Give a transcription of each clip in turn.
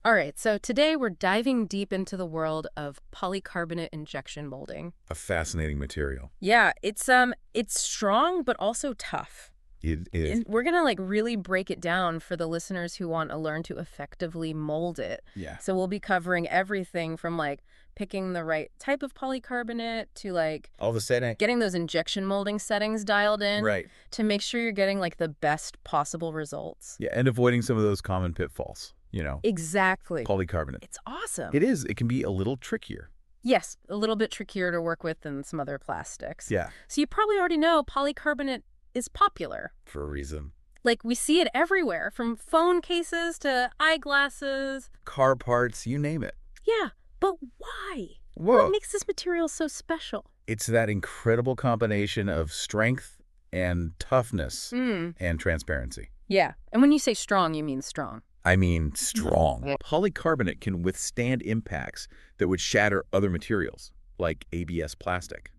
All right, so today we're diving deep into the world of polycarbonate injection molding. A fascinating material. Yeah, it's strong but also tough. It is. And we're gonna really break it down for the listeners who want to learn to effectively mold it. Yeah. So we'll be covering everything from picking the right type of polycarbonate to All of a sudden, getting those injection molding settings dialed in right. to make sure you're getting the best possible results. Yeah, and avoiding some of those common pitfalls, Exactly. polycarbonate. It's awesome. It is. It can be a little trickier. Yes, a little bit trickier to work with than some other plastics. Yeah, So you probably already know polycarbonate is popular. for a reason. We see it everywhere, from phone cases to eyeglasses. Car parts, you name it. Yeah, but why? Whoa. What makes this material so special? It's that incredible combination of strength and toughness and transparency. Yeah, and when you say strong, you mean strong. I mean, strong. Polycarbonate can withstand impacts that would shatter other materials, like ABS plastic.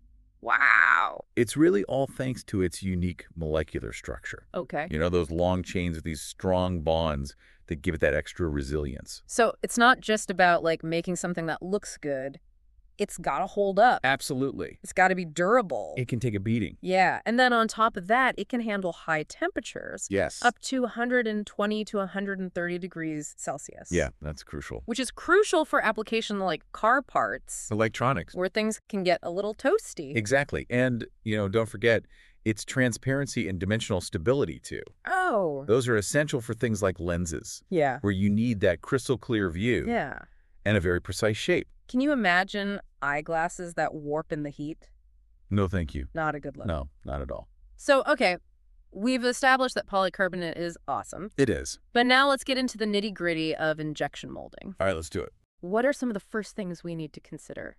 Wow. It's really all thanks to its unique molecular structure. Okay. Those long chains of these strong bonds that give it that extra resilience. So it's not just about making something that looks good. It's got to hold up. Absolutely. It's got to be durable. It can take a beating. Yeah, and then on top of that, it can handle high temperatures. Yes. Up to 120 to 130 degrees Celsius. Yeah, that's crucial. Which is crucial for application like car parts, Electronics. where things can get a little toasty. Exactly. And, don't forget, its transparency and dimensional stability, too. Oh. Those are essential for things like lenses, Yeah. where you need that crystal clear view Yeah. and a very precise shape. Can you imagine eyeglasses that warp in the heat? No, thank you. Not a good look. No, not at all. So, okay, we've established that polycarbonate is awesome. It is. But now let's get into the nitty-gritty of injection molding. All right, let's do it. What are some of the first things we need to consider?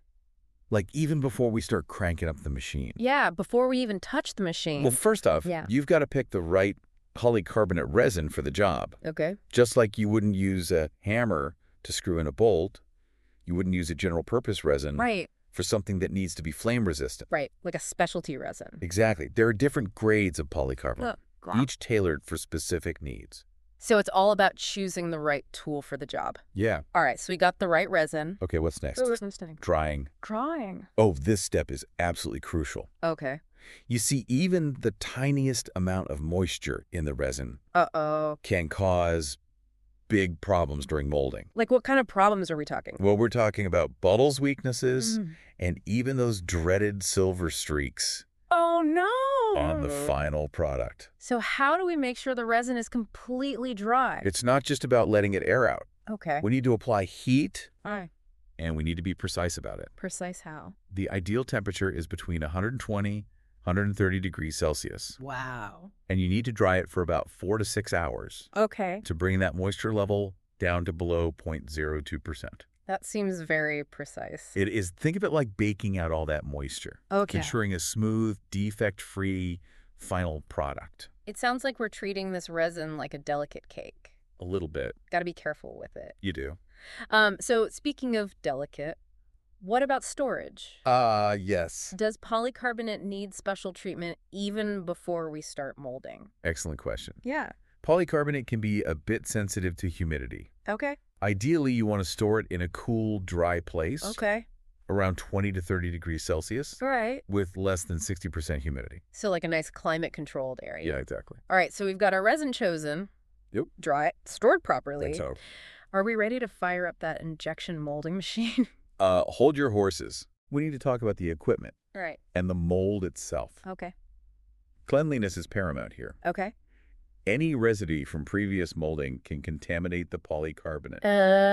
Even before we start cranking up the machine. Yeah, before we even touch the machine. Well, first off, Yeah. you've got to pick the right polycarbonate resin for the job. Okay. Just like you wouldn't use a hammer to screw in a bolt, you wouldn't use a general purpose resin Right. for something that needs to be flame resistant. Right, like a specialty resin. Exactly. There are different grades of polycarbonate, Look. each tailored for specific needs. So it's all about choosing the right tool for the job. Yeah. All right, so we got the right resin. Okay, what's next? Drying. Drying. Oh, this step is absolutely crucial. Okay. You see, even the tiniest amount of moisture in the resin Uh-oh. can cause big problems during molding. What kind of problems are we talking? Well, we're talking about Buttle's weaknesses and even those dreaded silver streaks Oh, no. on the final product. So how do we make sure the resin is completely dry? It's not just about letting it air out. Okay. We need to apply heat, All right. and we need to be precise about it. Precise how? The ideal temperature is between 120, 130 degrees Celsius, Wow. and you need to dry it for about 4 to 6 hours Okay. to bring that moisture level down to below 0.02%. That seems very precise. It is, think of it like baking out all that moisture, Okay. ensuring a smooth, defect-free final product. It sounds like we're treating this resin like a delicate cake. A little bit. Got to be careful with it. You do. So speaking of delicate, what about storage? Yes. Does polycarbonate need special treatment even before we start molding? Excellent question. Yeah. Polycarbonate can be a bit sensitive to humidity. Okay. Ideally, you want to store it in a cool, dry place, Okay. around 20 to 30 degrees Celsius, All right. with less than 60% humidity. So a nice climate-controlled area. Yeah, exactly. All right, so we've got our resin chosen. Yep. Dry, stored properly. Think so. Are we ready to fire up that injection molding machine? Hold your horses. We need to talk about the equipment All right. and the mold itself. Okay. Cleanliness is paramount here. Okay. Any residue from previous molding can contaminate the polycarbonate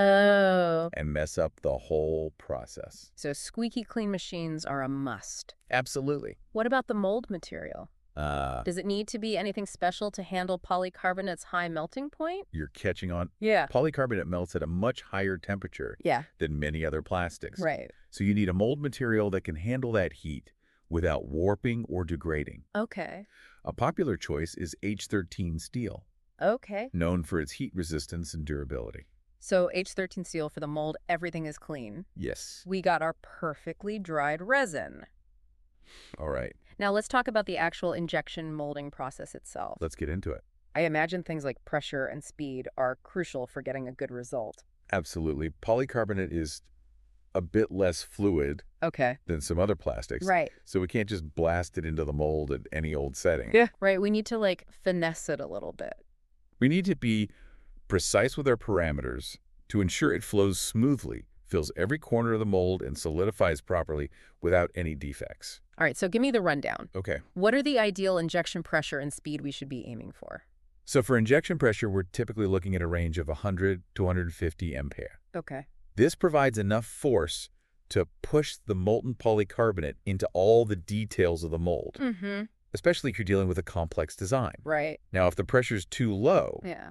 Oh. and mess up the whole process. So squeaky clean machines are a must. Absolutely. What about the mold material? Does it need to be anything special to handle polycarbonate's high melting point? You're catching on. Yeah. Polycarbonate melts at a much higher temperature Yeah. than many other plastics. Right. So you need a mold material that can handle that heat without warping or degrading. Okay. A popular choice is H13 steel, Okay. known for its heat resistance and durability. So H13 steel for the mold, everything is clean. Yes. We got our perfectly dried resin. All right. Now let's talk about the actual injection molding process itself. Let's get into it. I imagine things like pressure and speed are crucial for getting a good result. Absolutely. Polycarbonate is a bit less fluid Okay. than some other plastics. Right. So we can't just blast it into the mold at any old setting. Yeah. Right. We need to like finesse it a little bit. We need to be precise with our parameters to ensure it flows smoothly, fills every corner of the mold, and solidifies properly without any defects. All right. So give me the rundown. Okay. What are the ideal injection pressure and speed we should be aiming for? So for injection pressure, we're typically looking at a range of 100 to 150 ampere. Okay. This provides enough force to push the molten polycarbonate into all the details of the mold, Mm-hmm. especially if you're dealing with a complex design. Right. Now, if the pressure's too low, Yeah.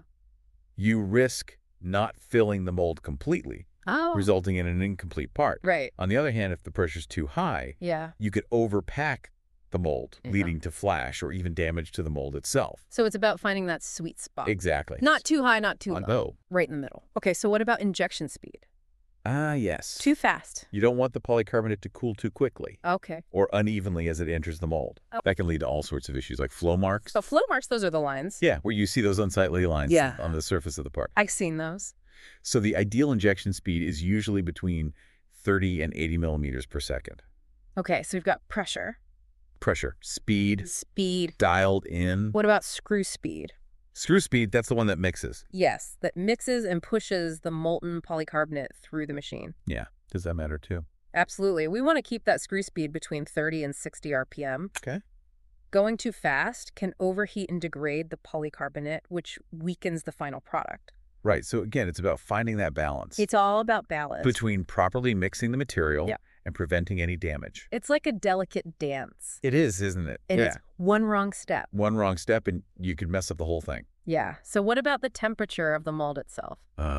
you risk not filling the mold completely, Oh. resulting in an incomplete part. Right. On the other hand, if the pressure's too high, Yeah. you could overpack the mold, Yeah. leading to flash or even damage to the mold itself. So it's about finding that sweet spot. Exactly. Not too high, not too on low. both. Right in the middle. Okay, so what about injection speed? Ah, yes. Too fast. You don't want the polycarbonate to cool too quickly Okay. or unevenly as it enters the mold. Oh. That can lead to all sorts of issues like flow marks. So flow marks, those are the lines. Yeah, where you see those unsightly lines Yeah. on the surface of the part. I've seen those. So the ideal injection speed is usually between 30 and 80 millimeters per second. Okay, so we've got pressure, Pressure, speed, speed. dialed in. What about screw speed? Screw speed, that's the one that mixes. Yes, that mixes and pushes the molten polycarbonate through the machine. Yeah. Does that matter too? Absolutely. We want to keep that screw speed between 30 and 60 RPM. Okay. Going too fast can overheat and degrade the polycarbonate, which weakens the final product. Right. So again, it's about finding that balance It's all about balance. between properly mixing the material Yeah. and preventing any damage. It's like a delicate dance. It is, isn't it? And it's one wrong step. One wrong step and you could mess up the whole thing. Yeah. So what about the temperature of the mold itself?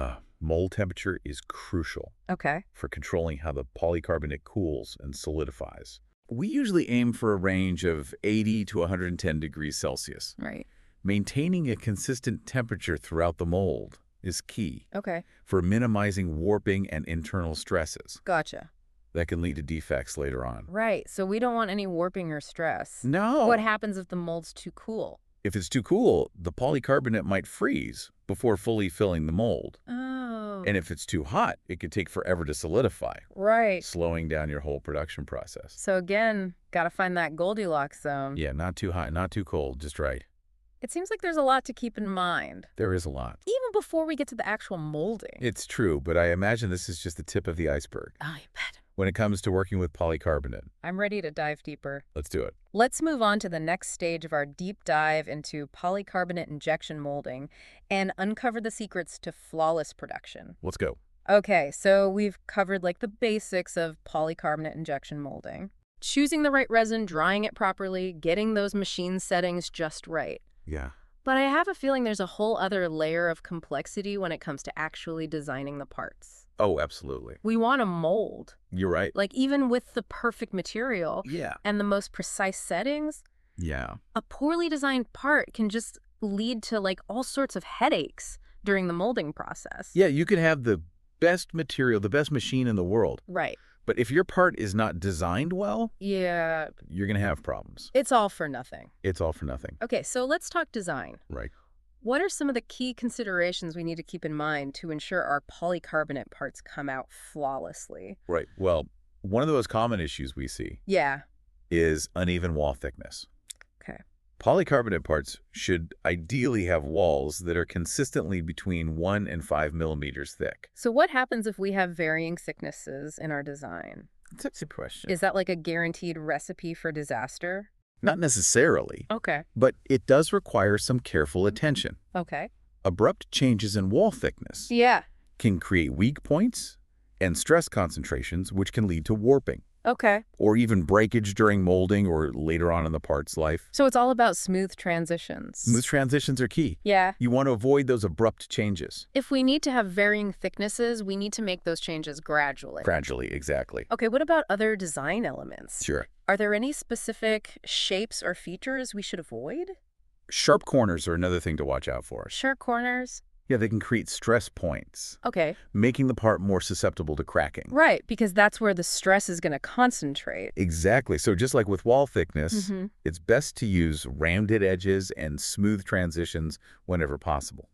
Mold temperature is crucial Okay. for controlling how the polycarbonate cools and solidifies. We usually aim for a range of 80 to 110 degrees Celsius. Right. Maintaining a consistent temperature throughout the mold is key Okay. for minimizing warping and internal stresses Gotcha. that can lead to defects later on. Right. So we don't want any warping or stress. No. What happens if the mold's too cool? If it's too cool, the polycarbonate might freeze before fully filling the mold. Oh. And if it's too hot, it could take forever to solidify, Right. slowing down your whole production process. So again, got to find that Goldilocks zone. Yeah, not too hot, not too cold, just right. It seems like there's a lot to keep in mind, There is a lot. even before we get to the actual molding. It's true, but I imagine this is just the tip of the iceberg I bet. when it comes to working with polycarbonate. I'm ready to dive deeper. Let's do it. Let's move on to the next stage of our deep dive into polycarbonate injection molding and uncover the secrets to flawless production. Let's go. Okay, so we've covered like the basics of polycarbonate injection molding. Choosing the right resin, drying it properly, getting those machine settings just right. Yeah. But I have a feeling there's a whole other layer of complexity when it comes to actually designing the parts. Oh, absolutely. We want a mold, You're right. like even with the perfect material Yeah. and the most precise settings, Yeah. a poorly designed part can just lead to like all sorts of headaches during the molding process. Yeah, you can have the best material, the best machine in the world, Right. but if your part is not designed well, Yeah, you're going to have problems. it's all for nothing. It's all for nothing. Okay, so let's talk design. Right. What are some of the key considerations we need to keep in mind to ensure our polycarbonate parts come out flawlessly? Right. Well, one of the most common issues we see Yeah. is uneven wall thickness. Okay. Polycarbonate parts should ideally have walls that are consistently between 1 and 5 millimeters thick. So what happens if we have varying thicknesses in our design? That's a question. Is that like a guaranteed recipe for disaster? Not necessarily, Okay. but it does require some careful attention. Okay. Abrupt changes in wall thickness Yeah. can create weak points and stress concentrations, which can lead to warping Okay. or even breakage during molding or later on in the part's life. So it's all about smooth transitions. Smooth transitions are key. Yeah. You want to avoid those abrupt changes. If we need to have varying thicknesses, we need to make those changes gradually. Gradually, exactly. Okay, what about other design elements? Sure. Are there any specific shapes or features we should avoid? Sharp corners are another thing to watch out for. Sharp corners? Yeah, they can create stress points, Okay. making the part more susceptible to cracking. Right, because that's where the stress is going to concentrate. Exactly. So just like with wall thickness, Mhm. it's best to use rounded edges and smooth transitions whenever possible.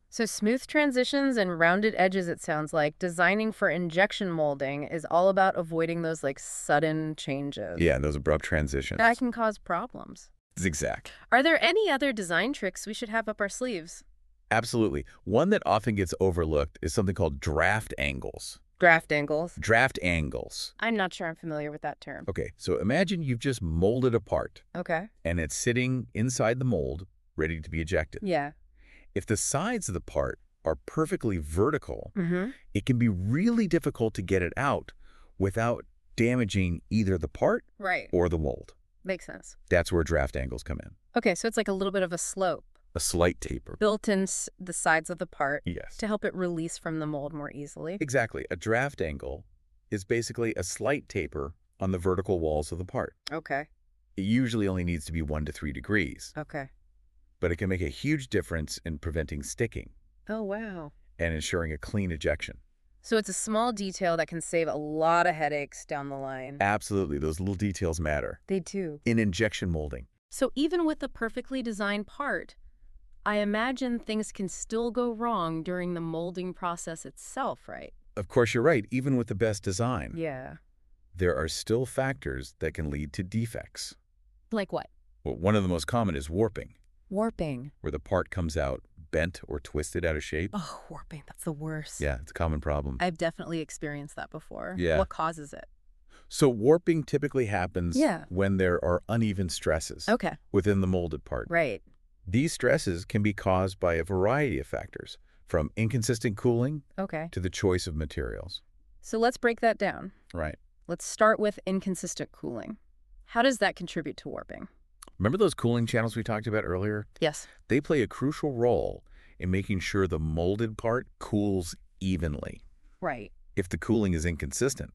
So smooth transitions and rounded edges, it sounds like. Designing for injection molding is all about avoiding those like sudden changes. Yeah, those abrupt transitions. That can cause problems. Zigzag. Are there any other design tricks we should have up our sleeves? Absolutely. One that often gets overlooked is something called draft angles. Draft angles. Draft angles. I'm not sure I'm familiar with that term. Okay, so imagine you've just molded a part Okay. and it's sitting inside the mold, ready to be ejected. Yeah. If the sides of the part are perfectly vertical, Mm-hmm. it can be really difficult to get it out without damaging either the part Right. or the mold. Makes sense. That's where draft angles come in. Okay, so it's like a little bit of a slope A slight taper. built in the sides of the part Yes. to help it release from the mold more easily. Exactly. A draft angle is basically a slight taper on the vertical walls of the part. Okay. It usually only needs to be 1 to 3 degrees, Okay. but it can make a huge difference in preventing sticking Oh, wow. and ensuring a clean ejection. So it's a small detail that can save a lot of headaches down the line. Absolutely. Those little details matter. They do. In injection molding, So even with a perfectly designed part, I imagine things can still go wrong during the molding process itself, right? of course, you're right. Even with the best design, Yeah. there are still factors that can lead to defects. Like what? Well, one of the most common is warping, Warping. where the part comes out bent or twisted out of shape. Oh, warping. That's the worst. Yeah, it's a common problem. I've definitely experienced that before. Yeah. What causes it? So warping typically happens Yeah. when there are uneven stresses Okay. within the molded part. Right. These stresses can be caused by a variety of factors, from inconsistent cooling Okay. to the choice of materials. So let's break that down. Right. Let's start with inconsistent cooling. How does that contribute to warping? Remember those cooling channels we talked about earlier? Yes. They play a crucial role in making sure the molded part cools evenly. Right. If the cooling is inconsistent,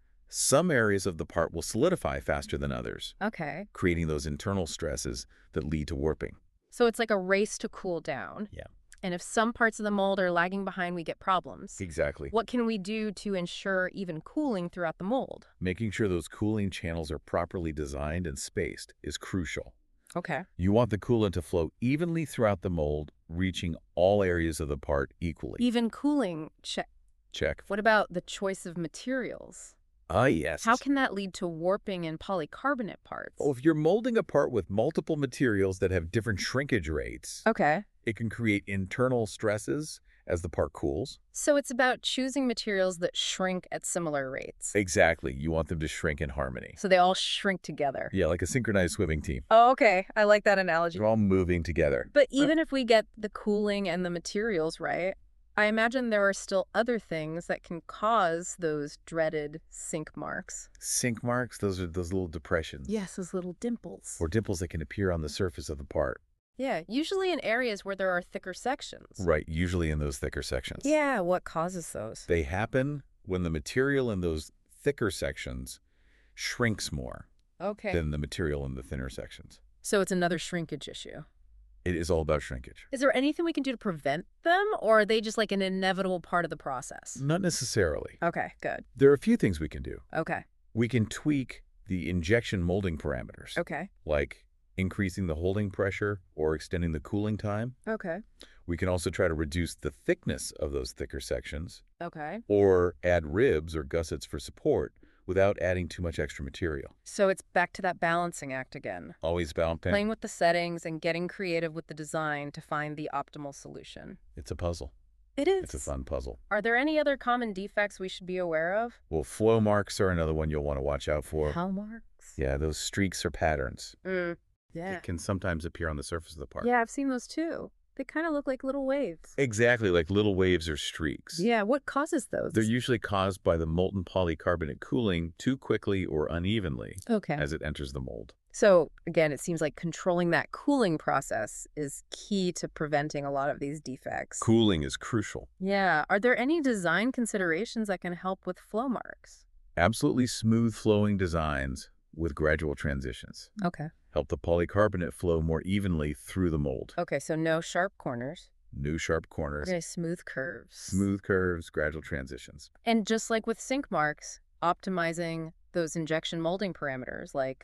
some areas of the part will solidify faster than others, Okay. creating those internal stresses that lead to warping. So it's like a race to cool down. Yeah. And if some parts of the mold are lagging behind, we get problems. Exactly. What can we do to ensure even cooling throughout the mold? Making sure those cooling channels are properly designed and spaced is crucial. Okay. You want the coolant to flow evenly throughout the mold, reaching all areas of the part equally. Even cooling, check. Check. What about the choice of materials? Yes. How can that lead to warping in polycarbonate parts? Oh, if you're molding a part with multiple materials that have different shrinkage rates, Okay. it can create internal stresses as the part cools. So it's about choosing materials that shrink at similar rates. Exactly. You want them to shrink in harmony. So they all shrink together. Yeah, like a synchronized swimming team. Oh, okay. I like that analogy. They're all moving together. But even if we get the cooling and the materials right, I imagine there are still other things that can cause those dreaded sink marks. Sink marks, those are those little depressions. Yes, those little dimples. Or dimples that can appear on the surface of the part. Yeah, usually in areas where there are thicker sections. Right, usually in those thicker sections. Yeah, what causes those? They happen when the material in those thicker sections shrinks more Okay. than the material in the thinner sections. So it's another shrinkage issue. It is all about shrinkage. Is there anything we can do to prevent them, or are they just like an inevitable part of the process? Not necessarily. Okay, good. There are a few things we can do. Okay. We can tweak the injection molding parameters, Okay. like increasing the holding pressure or extending the cooling time. Okay. We can also try to reduce the thickness of those thicker sections Okay. or add ribs or gussets for support without adding too much extra material. So it's back to that balancing act again. Always balancing. Playing with the settings and getting creative with the design to find the optimal solution. It's a puzzle. It is. It's a fun puzzle. Are there any other common defects we should be aware of? Well, flow marks are another one you'll want to watch out for. Hallmarks? Yeah, those streaks or patterns. Yeah. It can sometimes appear on the surface of the part. Yeah, I've seen those too. They kind of look like little waves. Exactly, like little waves or streaks. Yeah, what causes those? They're usually caused by the molten polycarbonate cooling too quickly or unevenly Okay. as it enters the mold. So, again, it seems like controlling that cooling process is key to preventing a lot of these defects. Cooling is crucial. Yeah. Are there any design considerations that can help with flow marks? Absolutely smooth flowing designs with gradual transitions Okay. help the polycarbonate flow more evenly through the mold. Okay, so no sharp corners. New sharp corners, Okay, smooth curves. smooth curves, gradual transitions. And just like with sink marks, optimizing those injection molding parameters like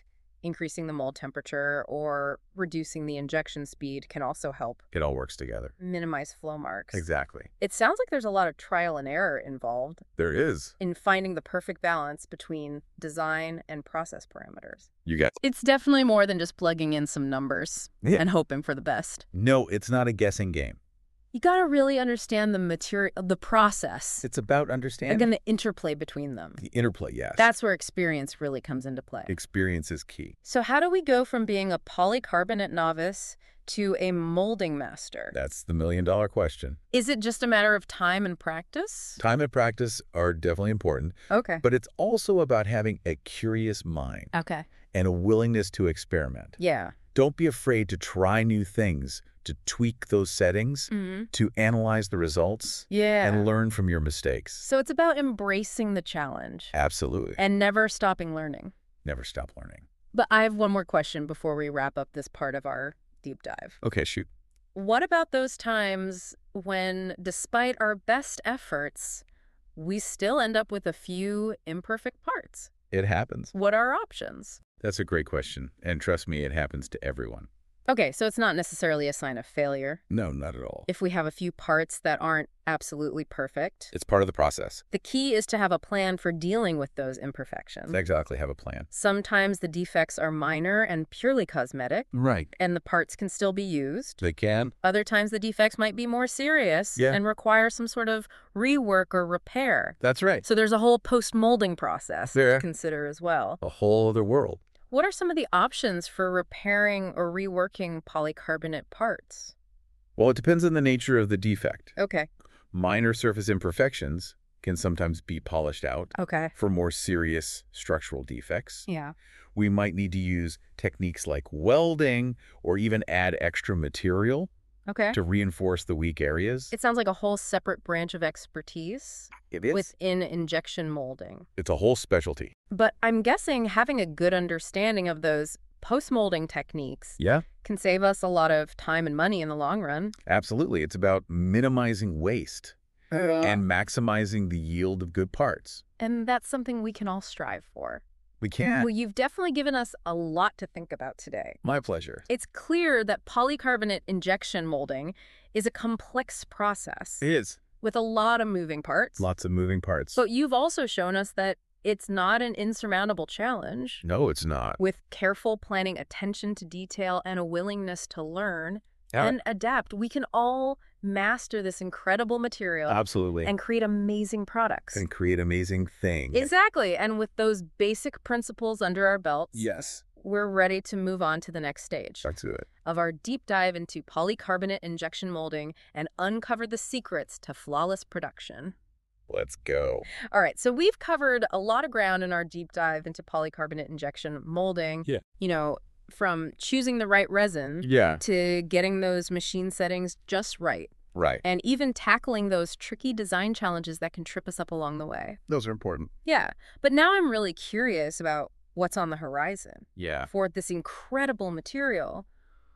increasing the mold temperature or reducing the injection speed can also help It all works together. minimize flow marks. Exactly. It sounds like there's a lot of trial and error involved There is. in finding the perfect balance between design and process parameters. You got It's definitely more than just plugging in some numbers Yeah. and hoping for the best. No, it's not a guessing game. You got to really understand the material, the process, It's about understanding and the interplay between them. the interplay, yes. That's where experience really comes into play. Experience is key. So how do we go from being a polycarbonate novice to a molding master? That's the million-dollar question. Is it just a matter of time and practice? Time and practice are definitely important, Okay. but it's also about having a curious mind Okay. and a willingness to experiment. Yeah. Don't be afraid to try new things, to tweak those settings, Mm-hmm. to analyze the results, Yeah. and learn from your mistakes. So it's about embracing the challenge Absolutely. and never stopping learning. Never stop learning. But I have one more question before we wrap up this part of our deep dive. Okay, shoot. What about those times when, despite our best efforts, we still end up with a few imperfect parts? It happens. What are our options? That's a great question. And trust me, it happens to everyone. Okay, so it's not necessarily a sign of failure No, not at all. if we have a few parts that aren't absolutely perfect. It's part of the process. The key is to have a plan for dealing with those imperfections. Exactly, have a plan. Sometimes the defects are minor and purely cosmetic, Right. and the parts can still be used. They can. Other times the defects might be more serious Yeah. and require some sort of rework or repair. That's right. So there's a whole post-molding process There. to consider as well. A whole other world. What are some of the options for repairing or reworking polycarbonate parts? Well, it depends on the nature of the defect. Okay. Minor surface imperfections can sometimes be polished out. Okay. For more serious structural defects, Yeah. we might need to use techniques like welding or even add extra material Okay. to reinforce the weak areas. It sounds like a whole separate branch of expertise It is. within injection molding. It's a whole specialty. But I'm guessing having a good understanding of those post-molding techniques Yeah, can save us a lot of time and money in the long run. absolutely. It's about minimizing waste and maximizing the yield of good parts. And that's something we can all strive for. We can. Well, you've definitely given us a lot to think about today. My pleasure. It's clear that polycarbonate injection molding is a complex process It is. with a lot of moving parts. Lots of moving parts. But you've also shown us that it's not an insurmountable challenge. No, it's not. With careful planning, attention to detail, and a willingness to learn Yeah. and adapt, we can all master this incredible material Absolutely. and create amazing products. And create amazing things. Exactly. And with those basic principles under our belts, Yes. we're ready to move on to the next stage Back to it. of our deep dive into polycarbonate injection molding and uncover the secrets to flawless production. Let's go. All right, so we've covered a lot of ground in our deep dive into polycarbonate injection molding. Yeah. You know, from choosing the right resin Yeah. to getting those machine settings just right, Right. and even tackling those tricky design challenges that can trip us up along the way. Those are important. Yeah, but now I'm really curious about what's on the horizon Yeah. for this incredible material.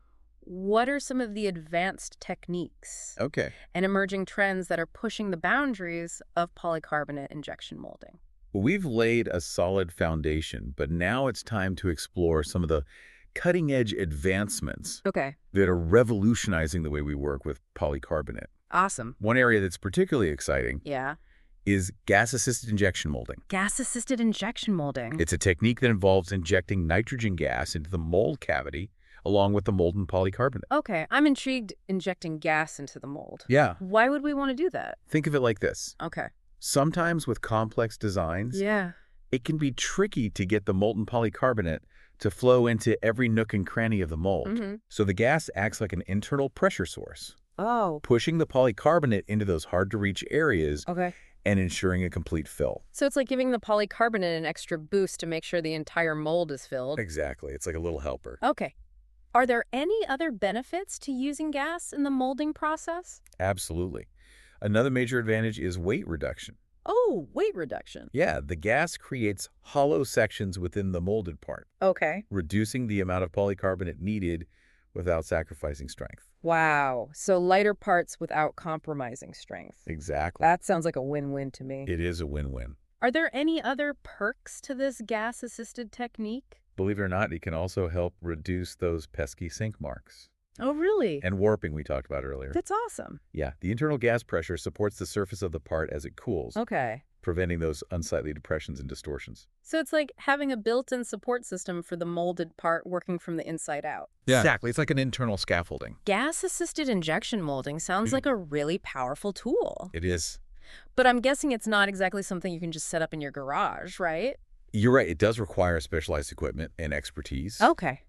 What are some of the advanced techniques Okay. and emerging trends that are pushing the boundaries of polycarbonate injection molding? Well, we've laid a solid foundation, but now it's time to explore some of the cutting-edge advancements Okay, that are revolutionizing the way we work with polycarbonate. awesome. One area that's particularly exciting Yeah. is gas-assisted injection molding. Gas-assisted injection molding. It's a technique that involves injecting nitrogen gas into the mold cavity along with the molten polycarbonate. Okay, I'm intrigued injecting gas into the mold. Yeah. Why would we want to do that? Think of it like this. Okay. Sometimes with complex designs, Yeah. it can be tricky to get the molten polycarbonate to flow into every nook and cranny of the mold. Mm-hmm. So the gas acts like an internal pressure source, Oh. pushing the polycarbonate into those hard-to-reach areas Okay. and ensuring a complete fill. So it's like giving the polycarbonate an extra boost to make sure the entire mold is filled. Exactly. It's like a little helper. Okay. Are there any other benefits to using gas in the molding process? Absolutely. Another major advantage is weight reduction. Oh, weight reduction. Yeah, the gas creates hollow sections within the molded part, Okay. reducing the amount of polycarbonate needed without sacrificing strength. Wow. So lighter parts without compromising strength. Exactly. That sounds like a win-win to me. It is a win-win. Are there any other perks to this gas-assisted technique? Believe it or not, it can also help reduce those pesky sink marks. Oh, really? And warping we talked about earlier. That's awesome. Yeah, the internal gas pressure supports the surface of the part as it cools, Okay. preventing those unsightly depressions and distortions. So it's like having a built-in support system for the molded part working from the inside out. Yeah. Exactly. It's like an internal scaffolding. Gas-assisted injection molding sounds like a really powerful tool. It is. But I'm guessing it's not exactly something you can just set up in your garage, right? You're right. It does require specialized equipment and expertise. Okay.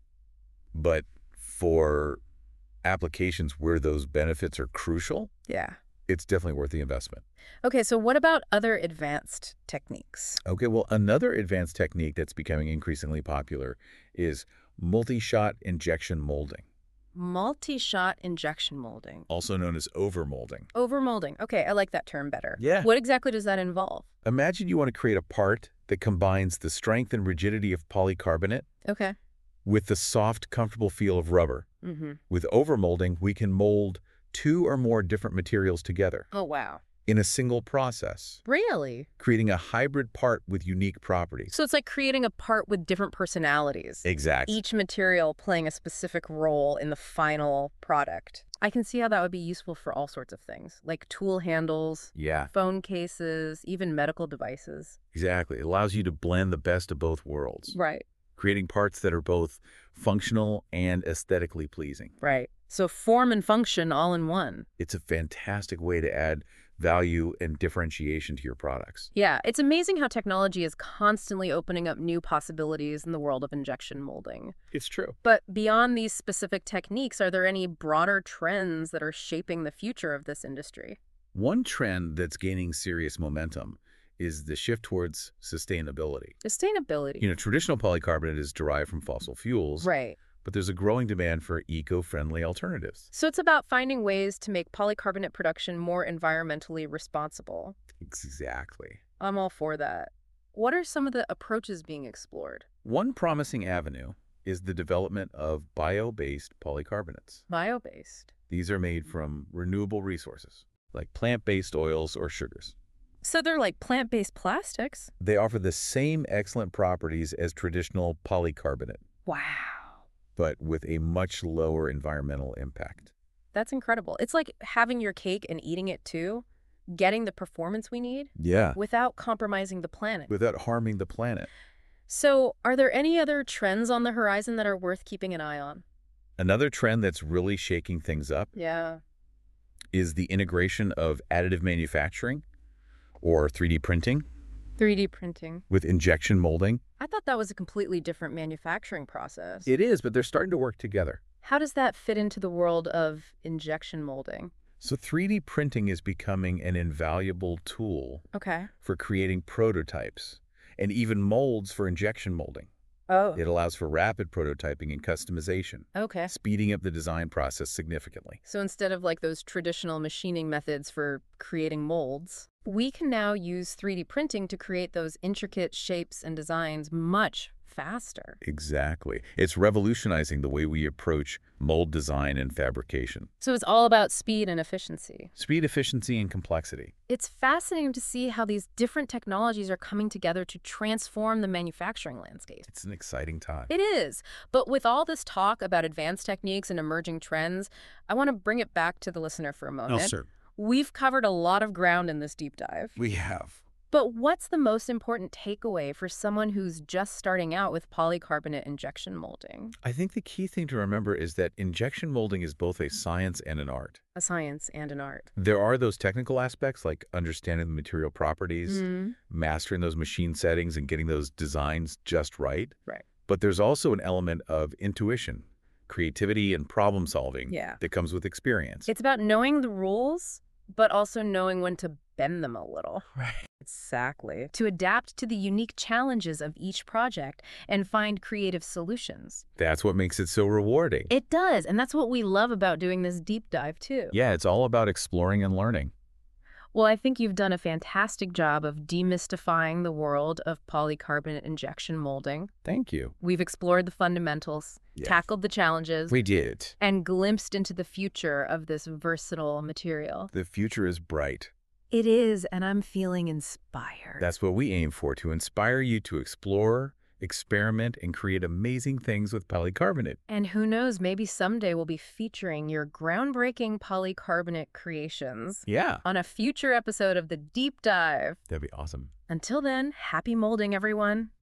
But for applications where those benefits are crucial, Yeah. it's definitely worth the investment. Okay, so what about other advanced techniques? Okay, well, another advanced technique that's becoming increasingly popular is multi-shot injection molding, Multi-shot injection molding. also known as overmolding. Overmolding. Okay, I like that term better. Yeah. What exactly does that involve? Imagine you want to create a part that combines the strength and rigidity of polycarbonate Okay. with the soft, comfortable feel of rubber. Mm-hmm. With overmolding, we can mold 2 or more different materials together Oh, wow. in a single process, Really? creating a hybrid part with unique properties. So it's like creating a part with different personalities. Exactly. Each material playing a specific role in the final product. I can see how that would be useful for all sorts of things, like tool handles, Yeah, phone cases, even medical devices. exactly. It allows you to blend the best of both worlds, Right. creating parts that are both functional and aesthetically pleasing. Right. So form and function all in one. It's a fantastic way to add value and differentiation to your products. Yeah, it's amazing how technology is constantly opening up new possibilities in the world of injection molding. It's true. But beyond these specific techniques, are there any broader trends that are shaping the future of this industry? One trend that's gaining serious momentum is the shift towards sustainability. Sustainability. Traditional polycarbonate is derived from fossil fuels, Right. but there's a growing demand for eco-friendly alternatives. So it's about finding ways to make polycarbonate production more environmentally responsible. Exactly. I'm all for that. What are some of the approaches being explored? One promising avenue is the development of bio-based polycarbonates. Bio-based. These are made from renewable resources, like plant-based oils or sugars. So they're like plant-based plastics? They offer the same excellent properties as traditional polycarbonate, Wow. but with a much lower environmental impact. That's incredible. It's like having your cake and eating it too, getting the performance we need Yeah. without compromising the planet. Without harming the planet. So are there any other trends on the horizon that are worth keeping an eye on? Another trend that's really shaking things up Yeah. is the integration of additive manufacturing, or 3D printing, 3D printing. with injection molding. I thought that was a completely different manufacturing process. It is, but they're starting to work together. How does that fit into the world of injection molding? So 3D printing is becoming an invaluable tool Okay. for creating prototypes and even molds for injection molding. Oh. It allows for rapid prototyping and customization, Okay. speeding up the design process significantly. So instead of like those traditional machining methods for creating molds, we can now use 3D printing to create those intricate shapes and designs much faster. Exactly. It's revolutionizing the way we approach mold design and fabrication. So it's all about speed and efficiency. Speed, efficiency, and complexity. It's fascinating to see how these different technologies are coming together to transform the manufacturing landscape. It's an exciting time. It is. But with all this talk about advanced techniques and emerging trends, I want to bring it back to the listener for a moment. Oh, sir. We've covered a lot of ground in this deep dive. We have. But what's the most important takeaway for someone who's just starting out with polycarbonate injection molding? I think the key thing to remember is that injection molding is both a science and an art. A science and an art. There are those technical aspects like understanding the material properties, mastering those machine settings, and getting those designs just right. Right. But there's also an element of intuition, creativity, and problem solving that comes with experience. It's about knowing the rules, but also knowing when to bend them a little. Right. Exactly. To adapt to the unique challenges of each project and find creative solutions. That's what makes it so rewarding. It does, and that's what we love about doing this deep dive, too. Yeah, it's all about exploring and learning. Well, I think you've done a fantastic job of demystifying the world of polycarbonate injection molding. Thank you. We've explored the fundamentals, tackled the challenges, We did. and glimpsed into the future of this versatile material. The future is bright. It is, and I'm feeling inspired. That's what we aim for, to inspire you to explore, experiment, and create amazing things with polycarbonate. And who knows, maybe someday we'll be featuring your groundbreaking polycarbonate creations Yeah, on a future episode of The Deep Dive. that'd be awesome. Until then, happy molding, everyone.